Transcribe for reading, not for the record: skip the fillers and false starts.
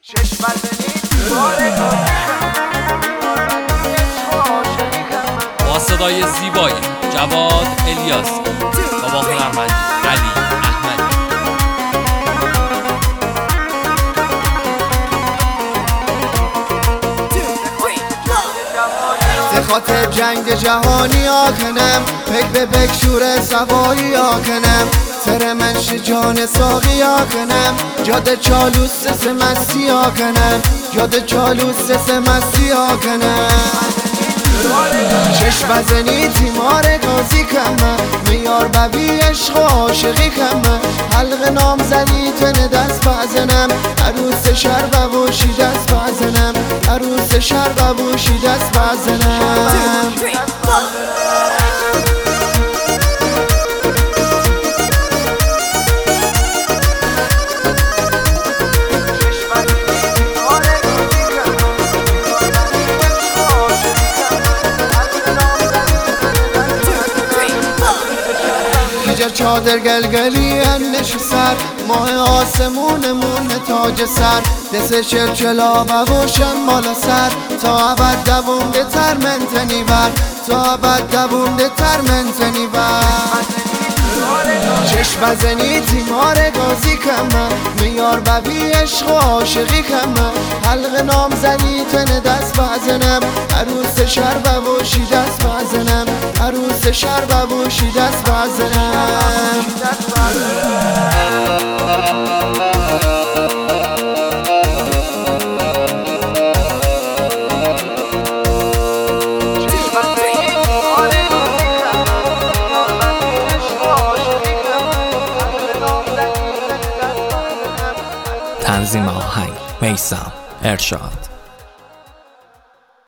با صدای زیبای جواد الیاسی و با هنرمندی علی احمدی. خاطر جنگ جهانی آکنم پک به پک شور سوایی آکنم سر منش جان ساقی آکنم جاده چالوس سس مستی آکنم جاده چالوس سس مستی آکنم چشم بزنی تیمار گازی کمه میار ببی عشق و عاشقی کمه حلق نام زدی تن دست بزنم عروس شربه بوشی دست بزنم عروس شربه بوشی دست بزنم چادر گلگلی انش سر ماه آسمونمون تاج سر دست چلچلا بوشم بالا سر تا ابد دوونده تر منتنی بر تا ابد دوونده تر منتنی بر چشم بزنی تیمار گازی کمه میار ببی عشق و عاشقی کمه حلق نام زدی تن دست بزنم عروس شربه بوشی دست بزنم عروس شربه بوشی دست بزنم تنظیم آهنگ میثم ارشاد.